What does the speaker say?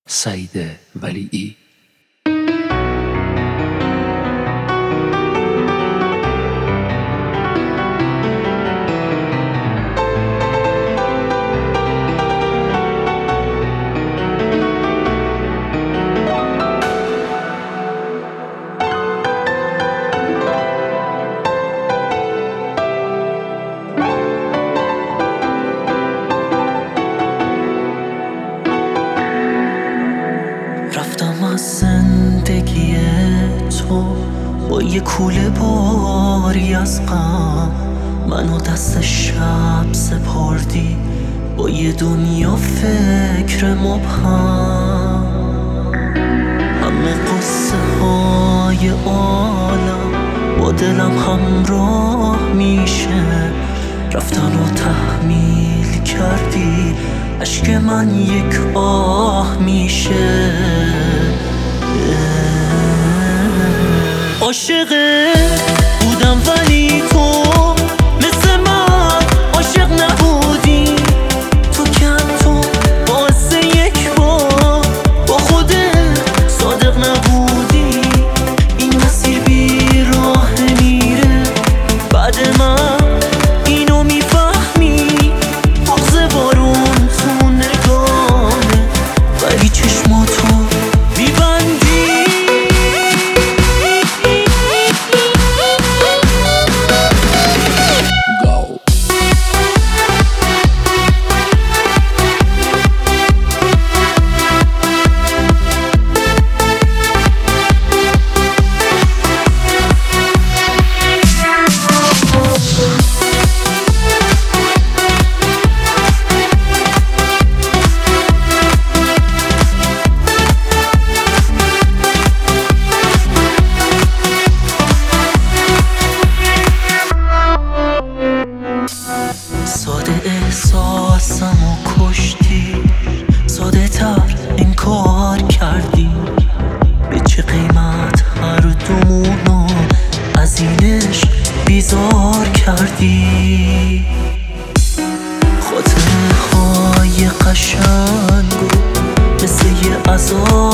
سعید ولیعی. رفتم از زندگی تو با یه کوله باری از غم، منو دست شب سپردی با یه دنیا فکر مبهم. همه قصه های عالم با دلم همراه میشه، رفتن و تحمیل کردی عشق من یک آه میشه. عاشقت بودم ولی تو مثل من عاشق نبودی. تو که تو باعث یک بار با خودت صادق نبودی. این مسیر بی راه میره، بعد من اینو میفهمی. بغض بارون تو نگاهه ولی چشماتو میبندی. ساده احساسمو کشتی، ساده تر انکار کردی. به چه قیمت هر دومونو از اینش بیزار کردی. خاطره های قشنگو مثل یه عذاب